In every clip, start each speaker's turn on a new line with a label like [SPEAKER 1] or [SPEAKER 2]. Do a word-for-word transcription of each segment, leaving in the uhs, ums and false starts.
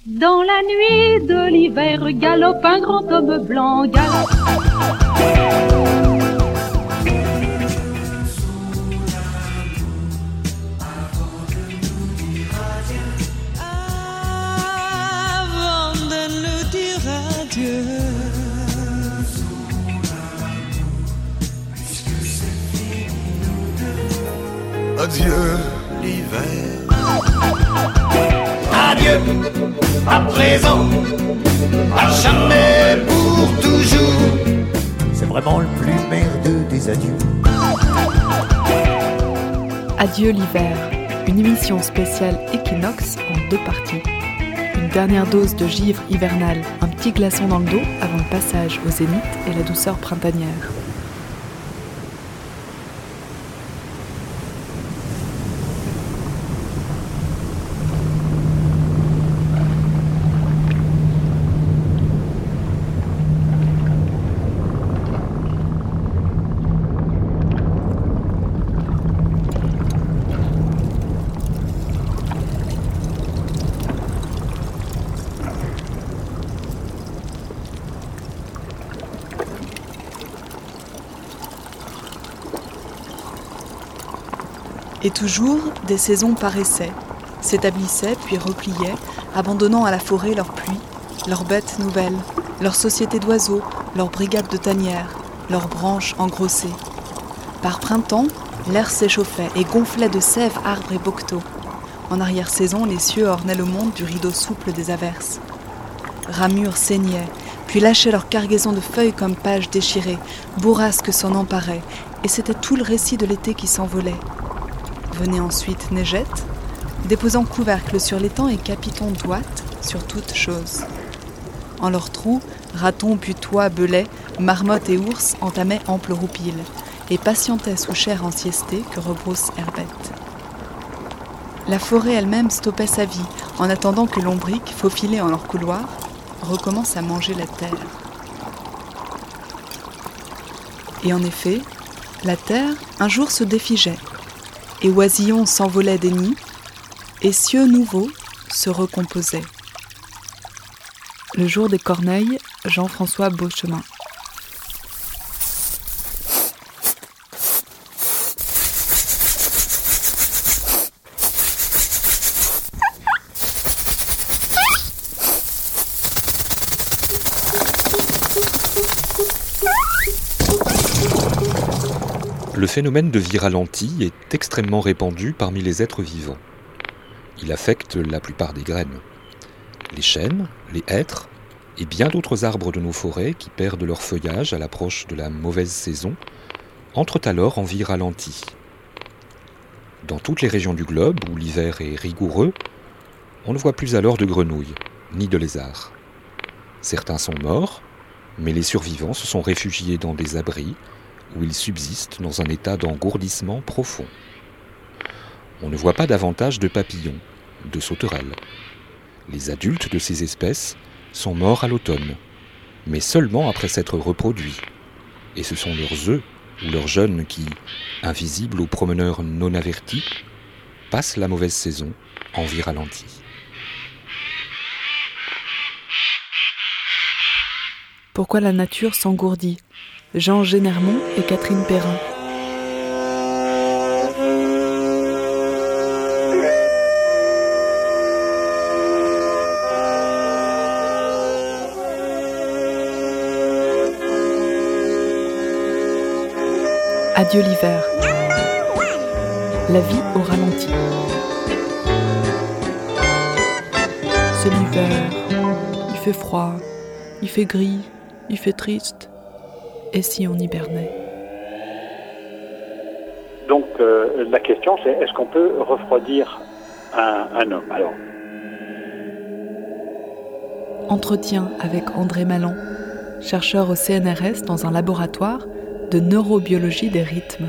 [SPEAKER 1] Dans la nuit de l'hiver, galope un grand homme blanc, galope.
[SPEAKER 2] Avant de nous dire adieu.
[SPEAKER 3] Adieu l'hiver. Adieu à présent, à jamais pour toujours.
[SPEAKER 4] C'est vraiment le plus merdeux des adieux.
[SPEAKER 5] Adieu l'hiver, une émission spéciale Équinoxe en deux parties. Une dernière dose de givre hivernale, un petit glaçon dans le dos avant le passage au zénith et la douceur printanière. Et toujours, des saisons paraissaient, s'établissaient puis repliaient, abandonnant à la forêt leurs pluies, leurs bêtes nouvelles, leurs sociétés d'oiseaux, leurs brigades de tanières, leurs branches engrossées. Par printemps, l'air s'échauffait et gonflait de sève, arbres et bocteaux. En arrière-saison, les cieux ornaient le monde du rideau souple des averses. Ramures saignaient, puis lâchaient leur cargaison de feuilles comme pages déchirées, bourrasques s'en emparaient, et c'était tout le récit de l'été qui s'envolait. Venait ensuite neigette, déposant couvercle sur l'étang et capiton d'ouate sur toute chose. En leurs trous, ratons, putois, belets, marmottes et ours entamaient ample roupille et patientaient sous chair ensiestée que rebrousse herbette. La forêt elle-même stoppait sa vie en attendant que l'ombrique, faufilée en leur couloir, recommence à manger la terre. Et en effet, la terre un jour se défigeait, et oisillons s'envolaient des nids, et cieux nouveaux se recomposaient. Le jour des corneilles, Jean-François Beauchemin.
[SPEAKER 6] Le phénomène de vie ralentie est extrêmement répandu parmi les êtres vivants. Il affecte la plupart des graines. Les chênes, les hêtres et bien d'autres arbres de nos forêts qui perdent leur feuillage à l'approche de la mauvaise saison entrent alors en vie ralentie. Dans toutes les régions du globe où l'hiver est rigoureux, on ne voit plus alors de grenouilles, ni de lézards. Certains sont morts, mais les survivants se sont réfugiés dans des abris où ils subsistent dans un état d'engourdissement profond. On ne voit pas davantage de papillons, de sauterelles. Les adultes de ces espèces sont morts à l'automne, mais seulement après s'être reproduits. Et ce sont leurs œufs ou leurs jeunes qui, invisibles aux promeneurs non avertis, passent la mauvaise saison en vie ralentie.
[SPEAKER 5] Pourquoi la nature s'engourdit ? Jean Génermont et Catherine Perrin. Adieu l'hiver. La vie au ralenti. C'est l'hiver. Il fait froid. Il fait gris. Il fait triste. Et si on hibernait ?
[SPEAKER 7] Donc euh, la question c'est, est-ce qu'on peut refroidir un, un homme ? Alors,
[SPEAKER 5] Entretien avec André Mallan, chercheur au C N R S dans un laboratoire de neurobiologie des rythmes.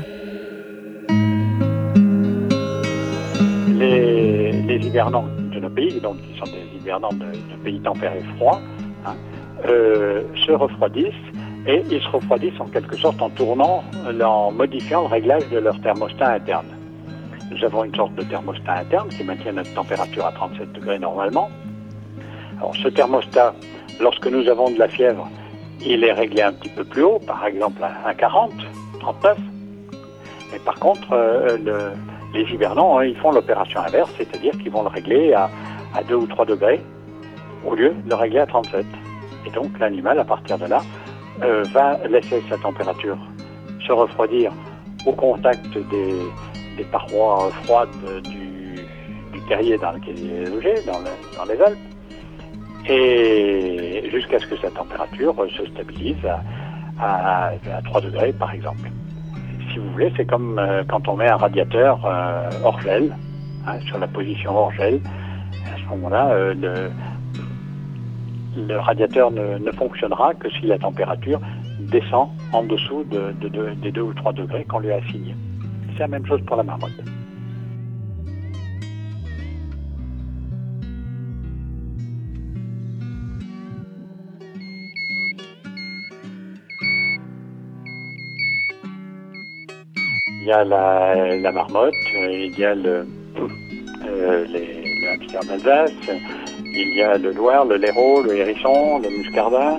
[SPEAKER 7] Les, les hivernants de nos pays, donc qui sont des hivernants de, de pays tempérés froids, hein, euh, se refroidissent. Et ils se refroidissent en quelque sorte en tournant, en modifiant le réglage de leur thermostat interne. Nous avons une sorte de thermostat interne qui maintient notre température à trente-sept degrés normalement. Alors ce thermostat, lorsque nous avons de la fièvre, il est réglé un petit peu plus haut, par exemple à quarante, trente-neuf. Mais par contre, euh, le, les hibernants, hein, ils font l'opération inverse, c'est-à-dire qu'ils vont le régler à, à deux ou trois degrés, au lieu de le régler à trente-sept. Et donc l'animal, à partir de là, euh, va laisser sa température se refroidir au contact des, des parois froides du, du terrier dans lequel il est logé, dans, le, dans les Alpes, et jusqu'à ce que sa température se stabilise à, à, à trois degrés, par exemple. Si vous voulez, c'est comme euh, quand on met un radiateur euh, hors gel, hein, sur la position hors gel. À ce moment-là, euh, le, le radiateur ne, ne fonctionnera que si la température descend en dessous de, de, de, des deux ou trois degrés qu'on lui a assignés. C'est la même chose pour la marmotte. Il y a la, la marmotte, il y a le, euh, les, le hamster d'Alsace, il y a le loir, le laireau, le hérisson, le muscardin.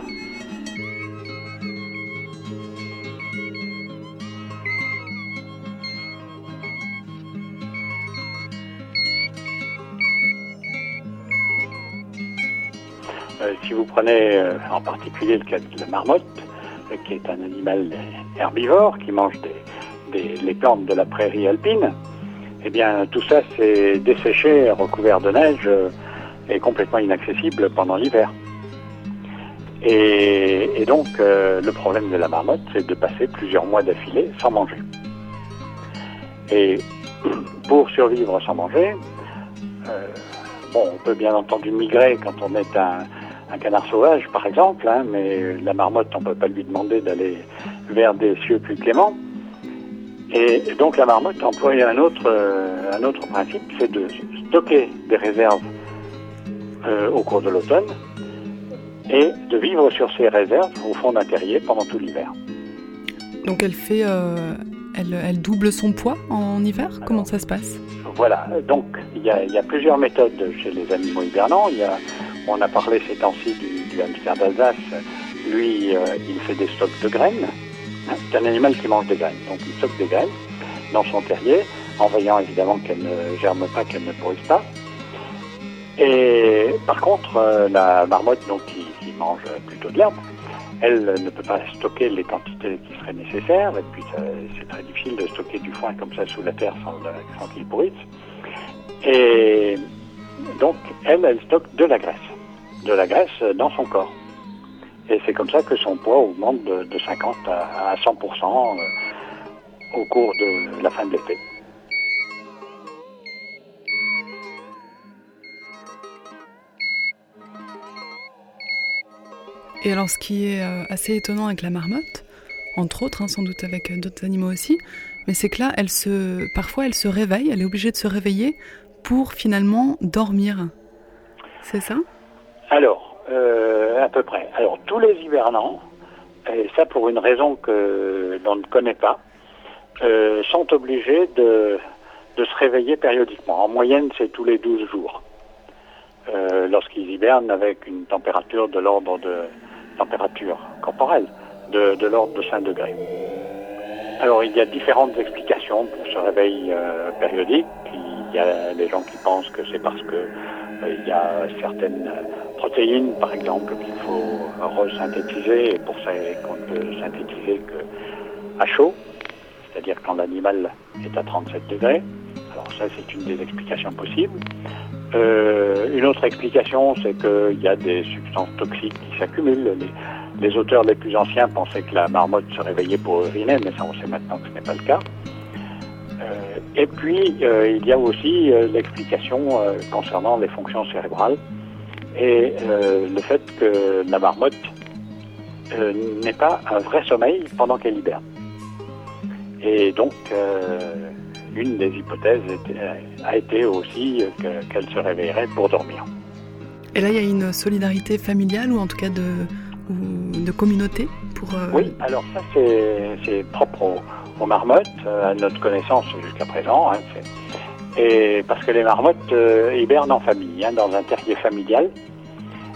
[SPEAKER 7] Euh, si vous prenez euh, en particulier le cas de la marmotte, euh, qui est un animal herbivore qui mange des Des, les plantes de la prairie alpine, eh bien tout ça c'est desséché, recouvert de neige euh, et complètement inaccessible pendant l'hiver. Et, et donc euh, le problème de la marmotte, c'est de passer plusieurs mois d'affilée sans manger. Et pour survivre sans manger, euh, bon, on peut bien entendu migrer quand on est un, un canard sauvage par exemple, hein, mais la marmotte, on ne peut pas lui demander d'aller vers des cieux plus cléments. Et donc la marmotte emploie un autre, euh, un autre principe, c'est de stocker des réserves euh, au cours de l'automne et de vivre sur ces réserves au fond d'un terrier pendant tout l'hiver.
[SPEAKER 5] Donc elle fait, euh, elle, elle double son poids en hiver. Alors, comment ça se passe?
[SPEAKER 7] Voilà, donc il y a, il y a plusieurs méthodes chez les animaux hibernants. Il y a, on a parlé ces temps-ci du, du hamster d'Alsace. Lui, euh, il fait des stocks de graines. C'est un animal qui mange des graines, donc il stocke des graines dans son terrier, en veillant évidemment qu'elles ne germent pas, qu'elles ne pourrissent pas. Et par contre, euh, la marmotte, donc, qui, qui mange plutôt de l'herbe, elle ne peut pas stocker les quantités qui seraient nécessaires, et puis ça, c'est très difficile de stocker du foin comme ça sous la terre sans, sans qu'il pourrisse. Et donc, elle, elle stocke de la graisse, de la graisse dans son corps. Et c'est comme ça que son poids augmente de, de cinquante à cent pour cent euh, au cours de la fin de l'été.
[SPEAKER 5] Et alors ce qui est euh, assez étonnant avec la marmotte, entre autres, hein, sans doute avec euh, d'autres animaux aussi, mais c'est que là, elle se, parfois elle se réveille, elle est obligée de se réveiller pour finalement dormir. C'est ça ? Alors
[SPEAKER 7] Euh, à peu près. Alors, tous les hibernants, et ça pour une raison que l'on ne connaît pas, euh, sont obligés de, de se réveiller périodiquement. En moyenne, c'est tous les douze jours. Euh, lorsqu'ils hibernent avec une température de l'ordre de température corporelle, de, de l'ordre de cinq degrés. Alors, il y a différentes explications pour ce réveil euh, périodique. Il y a des gens qui pensent que c'est parce que euh, il y a certaines protéines, par exemple, qu'il faut resynthétiser, et pour ça qu'on ne peut synthétiser qu'à chaud, c'est-à-dire quand l'animal est à trente-sept degrés. Alors ça, c'est une des explications possibles. Euh, une autre explication, c'est qu'il y a des substances toxiques qui s'accumulent. Les, les auteurs les plus anciens pensaient que la marmotte se réveillait pour uriner, mais ça, on sait maintenant que ce n'est pas le cas. Euh, et puis, euh, il y a aussi euh, l'explication euh, concernant les fonctions cérébrales et euh, le fait que la marmotte euh, n'ait pas un vrai sommeil pendant qu'elle hiberne. Et donc, euh, une des hypothèses était, a été aussi que, qu'elle se réveillerait pour dormir.
[SPEAKER 5] Et là, il y a une solidarité familiale ou en tout cas de, ou de communauté pour... Euh...
[SPEAKER 7] Oui, alors ça, c'est, c'est propre aux, aux marmottes, à notre connaissance jusqu'à présent. Hein, c'est... Et parce que les marmottes euh, hibernent en famille, hein, dans un terrier familial.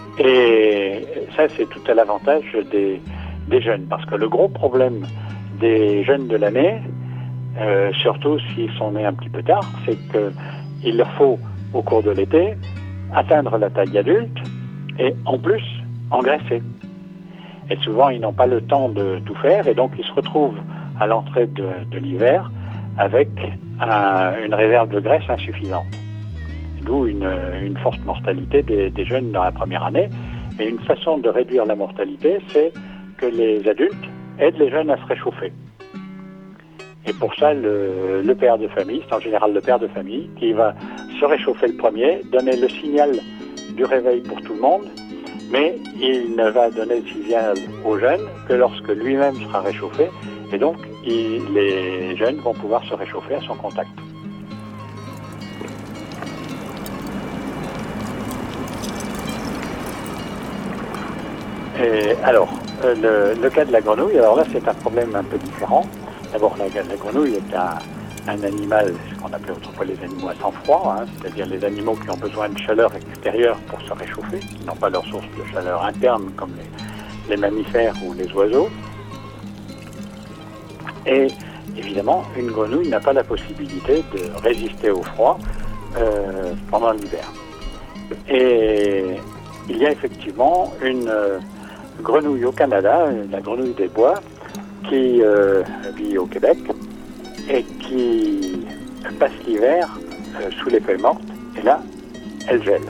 [SPEAKER 7] Et ça, c'est tout à l'avantage des, des jeunes, parce que le gros problème des jeunes de l'année, euh, surtout s'ils sont nés un petit peu tard, c'est qu'il leur faut, au cours de l'été, atteindre la taille adulte et en plus engraisser. Et souvent, ils n'ont pas le temps de tout faire et donc ils se retrouvent à l'entrée de, de l'hiver avec un, une réserve de graisse insuffisante. D'où une, une forte mortalité des, des jeunes dans la première année. Et une façon de réduire la mortalité, c'est que les adultes aident les jeunes à se réchauffer. Et pour ça, le, le père de famille, c'est en général le père de famille, qui va se réchauffer le premier, donner le signal du réveil pour tout le monde, mais il ne va donner le signal aux jeunes que lorsque lui-même sera réchauffé, et donc il, les jeunes vont pouvoir se réchauffer à son contact. Et alors, le, le cas de la grenouille, alors là c'est un problème un peu différent. D'abord, la, la grenouille est un, un animal, ce qu'on appelait autrefois les animaux à sang froid, hein, c'est-à-dire les animaux qui ont besoin de chaleur extérieure pour se réchauffer, qui n'ont pas leur source de chaleur interne comme les, les mammifères ou les oiseaux. Et évidemment, une grenouille n'a pas la possibilité de résister au froid euh, pendant l'hiver. Et il y a effectivement une euh, grenouille au Canada, la grenouille des bois, qui euh, vit au Québec et qui passe l'hiver euh, sous les feuilles mortes, et là, elle gèle.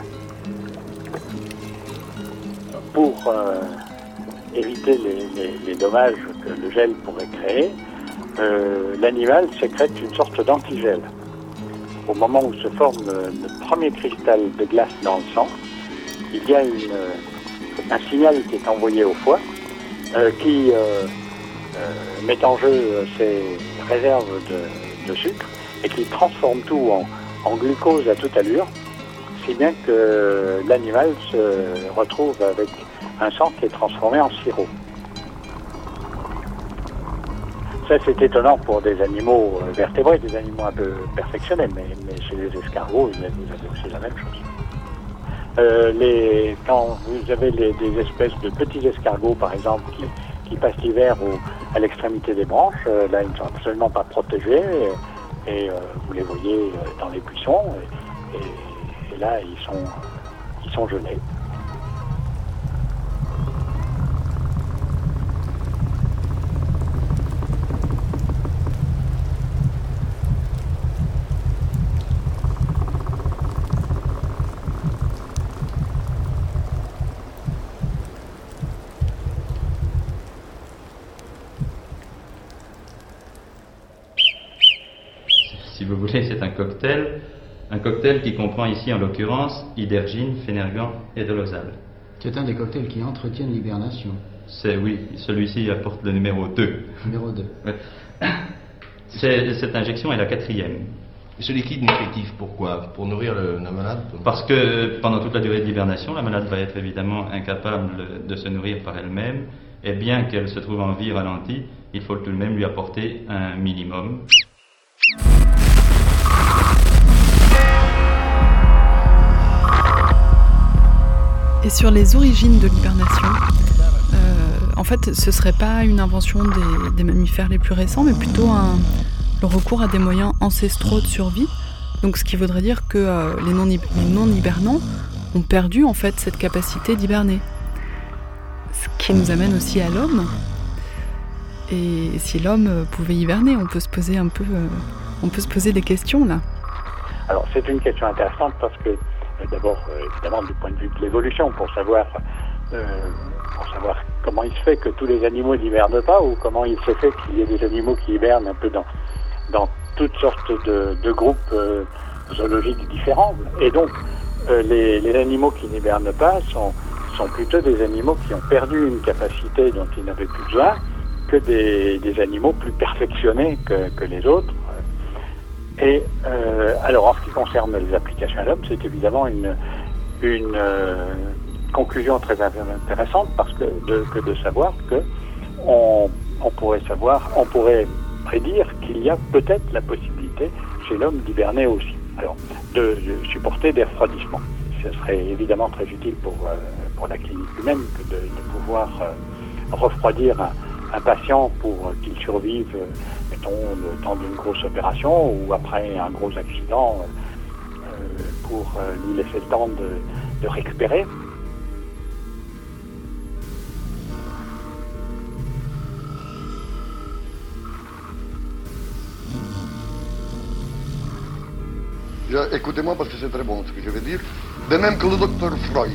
[SPEAKER 7] Pour euh, éviter les, les, les dommages que le gel pourrait créer, euh, l'animal sécrète une sorte d'antigel. Au moment où se forme le, le premier cristal de glace dans le sang, il y a une, un signal qui est envoyé au foie euh, qui euh, euh, met en jeu ses réserves de, de sucre et qui transforme tout en, en glucose à toute allure, si bien que l'animal se retrouve avec un sang qui est transformé en sirop. Ça, c'est étonnant pour des animaux vertébrés, des animaux un peu perfectionnés, mais, mais chez les escargots, vous avez aussi la même chose. Euh, les, quand vous avez les, des espèces de petits escargots, par exemple, qui, qui passent l'hiver au, à l'extrémité des branches, euh, là, ils ne sont absolument pas protégés, et, et euh, vous les voyez dans les buissons, et, et, et là, ils sont, ils sont gelés.
[SPEAKER 8] Si vous voulez, c'est un cocktail, un cocktail qui comprend ici en l'occurrence hydergine, fénergan et dolosal.
[SPEAKER 9] C'est un des cocktails qui entretiennent l'hibernation.
[SPEAKER 8] C'est oui, celui-ci apporte le numéro deux.
[SPEAKER 9] Numéro deux.
[SPEAKER 8] Ouais. C'est, cette injection est la quatrième.
[SPEAKER 10] Et ce liquide nutritif, pourquoi? Pour nourrir le, la malade?
[SPEAKER 8] Parce que pendant toute la durée de l'hibernation, la malade va être évidemment incapable de se nourrir par elle-même, et bien qu'elle se trouve en vie ralentie, il faut tout de même lui apporter un minimum.
[SPEAKER 5] Et sur les origines de l'hibernation, euh, en fait, ce ne serait pas une invention des, des mammifères les plus récents, mais plutôt un, le recours à des moyens ancestraux de survie. Donc, ce qui voudrait dire que euh, les non-hibernants ont perdu en fait cette capacité d'hiberner. Ce qui nous amène aussi à l'homme. Et si l'homme pouvait hiberner, on peut se poser un peu, euh, on peut se poser des questions là.
[SPEAKER 7] Alors, c'est une question intéressante parce que d'abord, euh, évidemment, du point de vue de l'évolution, pour savoir, euh, pour savoir comment il se fait que tous les animaux n'hibernent pas, ou comment il se fait qu'il y ait des animaux qui hibernent un peu dans, dans toutes sortes de, de groupes euh, zoologiques différents. Et donc, euh, les, les animaux qui n'hibernent pas sont, sont plutôt des animaux qui ont perdu une capacité dont ils n'avaient plus besoin, que des, des animaux plus perfectionnés que, que les autres. Et euh, alors, en ce qui concerne les applications à l'homme, c'est évidemment une, une euh, conclusion très intéressante parce que de, que de savoir que on, on pourrait savoir, on pourrait prédire qu'il y a peut-être la possibilité chez l'homme d'hiberner aussi, alors de, de supporter des refroidissements. ce serait évidemment très utile pour, euh, pour la clinique humaine que de, de pouvoir euh, refroidir un, un patient pour qu'il survive, euh, mettons, le temps d'une grosse opération ou après un gros accident euh, pour euh, lui laisser le temps de, de récupérer.
[SPEAKER 11] Écoutez-moi parce que c'est très bon ce que je vais dire. De même que le docteur Freud,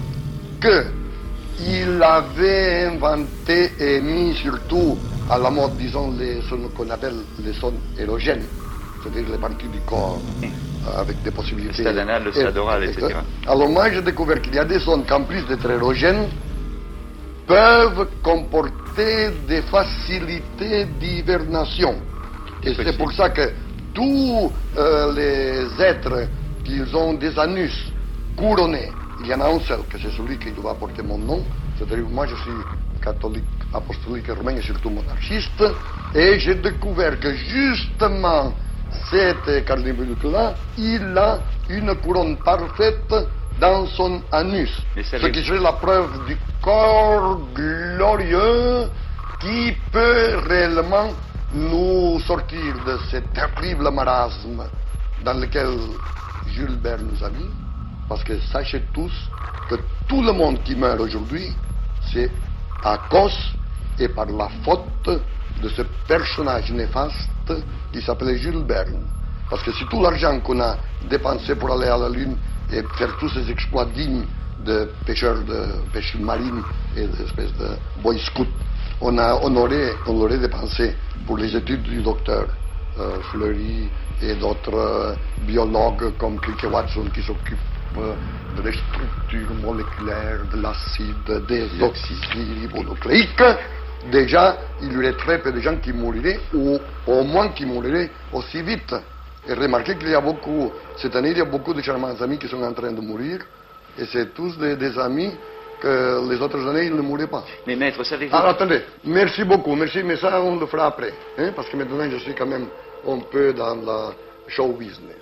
[SPEAKER 11] qu'il avait inventé et mis surtout à la mode, disons, les, ce qu'on appelle les sons érogènes, c'est-à-dire les parties du corps avec des possibilités.
[SPEAKER 12] Le stade anal, le stade oral, et cetera.
[SPEAKER 11] Alors moi j'ai découvert qu'il y a des sons qu'en plus d'être érogènes, peuvent comporter des facilités d'hibernation. Et c'est pour ça que tous euh, les êtres qui ont des anus couronnés, il y en a un seul, que c'est celui qui doit porter mon nom, c'est-à-dire moi je suis catholique, apostolique romain et surtout monarchiste, et j'ai découvert que justement cet carnivore-là, il a une couronne parfaite dans son anus, ce qui serait la preuve du corps glorieux qui peut réellement nous sortir de ce terrible marasme dans lequel Jules Verne nous a mis, parce que sachez tous que tout le monde qui meurt aujourd'hui, c'est à cause et par la faute de ce personnage néfaste qui s'appelait Jules Verne. Parce que si tout l'argent qu'on a dépensé pour aller à la Lune et faire tous ces exploits dignes de pêcheurs de pêche marine et d'espèces de boy scouts, on, a, on, aurait, on l'aurait dépensé pour les études du docteur euh, Fleury et d'autres euh, biologues comme Crick et Watson qui s'occupent euh, de la structure moléculaire de l'acide désoxyribonucléique. Déjà, il y aurait très peu de gens qui mourraient, ou au moins qui mourraient aussi vite. Et remarquez qu'il y a beaucoup, cette année, il y a beaucoup de charmants amis qui sont en train de mourir, et c'est tous des, des amis que les autres années, ils ne mouraient pas.
[SPEAKER 12] Mais maître, savez-vous...
[SPEAKER 11] Alors, attendez, merci beaucoup, merci, mais ça, on le fera après, hein, parce que maintenant, je suis quand même un peu dans la show business.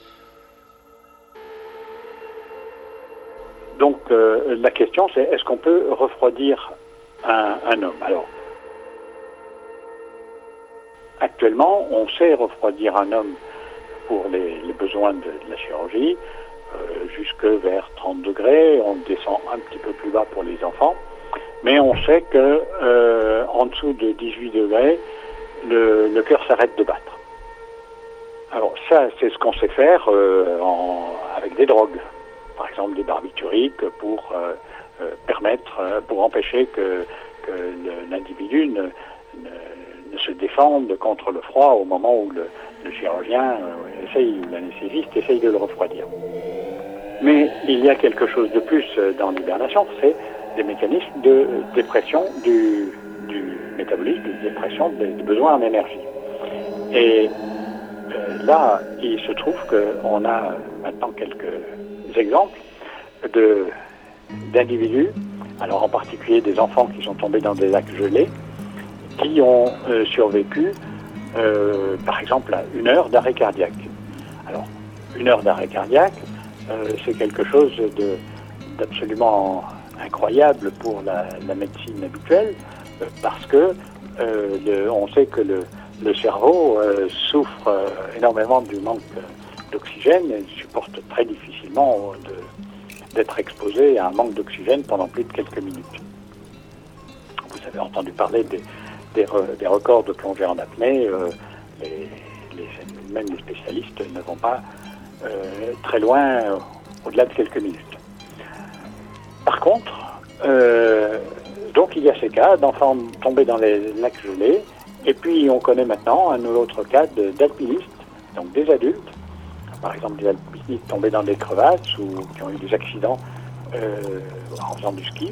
[SPEAKER 7] Donc, euh, la question, c'est est-ce qu'on peut refroidir un, un homme? Alors, actuellement, on sait refroidir un homme pour les, les besoins de, de la chirurgie, euh, jusque vers trente degrés, on descend un petit peu plus bas pour les enfants, mais on sait que euh, en dessous de dix-huit degrés, le, le cœur s'arrête de battre. Alors ça, c'est ce qu'on sait faire euh, en, avec des drogues, par exemple des barbituriques pour euh, euh, permettre, euh, pour empêcher que, que le, l'individu ne, ne ne se défendent contre le froid au moment où le, le chirurgien euh, essaye, l'anesthésiste essaye de le refroidir. Mais il y a quelque chose de plus dans l'hibernation, c'est des mécanismes de dépression du, du métabolisme, de dépression des, des besoins en énergie. Et euh, là, il se trouve qu'on a maintenant quelques exemples de, d'individus, alors en particulier des enfants qui sont tombés dans des lacs gelés, qui ont euh, survécu, euh, par exemple, à une heure d'arrêt cardiaque. Alors, une heure d'arrêt cardiaque, euh, c'est quelque chose de, d'absolument incroyable pour la, la médecine habituelle, euh, parce que euh, le, on sait que le, le cerveau euh, souffre euh, énormément du manque d'oxygène et supporte très difficilement de, d'être exposé à un manque d'oxygène pendant plus de quelques minutes. Vous avez entendu parler des Des, re, des records de plongée en apnée, euh, les, les, même les spécialistes ne vont pas euh, très loin, euh, au-delà de quelques minutes. Par contre, euh, donc il y a ces cas d'enfants tombés dans les lacs gelés, et puis on connaît maintenant un autre cas de, d'alpinistes, donc des adultes, par exemple des alpinistes tombés dans des crevasses ou qui ont eu des accidents euh, en faisant du ski.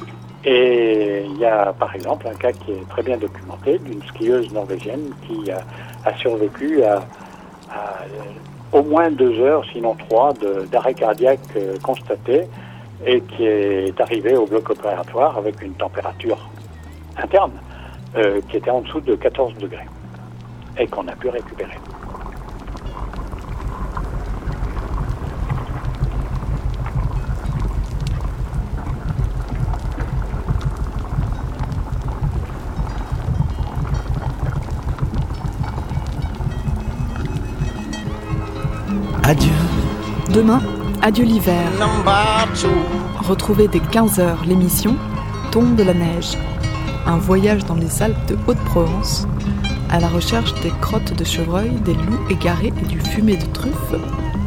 [SPEAKER 7] Et il y a par exemple un cas qui est très bien documenté d'une skieuse norvégienne qui a, a survécu à, à au moins deux heures, sinon trois, de, d'arrêt cardiaque euh, constaté et qui est arrivée au bloc opératoire avec une température interne euh, qui était en dessous de quatorze degrés et qu'on a pu récupérer.
[SPEAKER 4] Adieu.
[SPEAKER 5] Demain, adieu l'hiver. Retrouvez dès quinze heures l'émission Tombe de la neige. Un voyage dans les Alpes de Haute-Provence, à la recherche des crottes de chevreuil, des loups égarés et du fumet de truffe,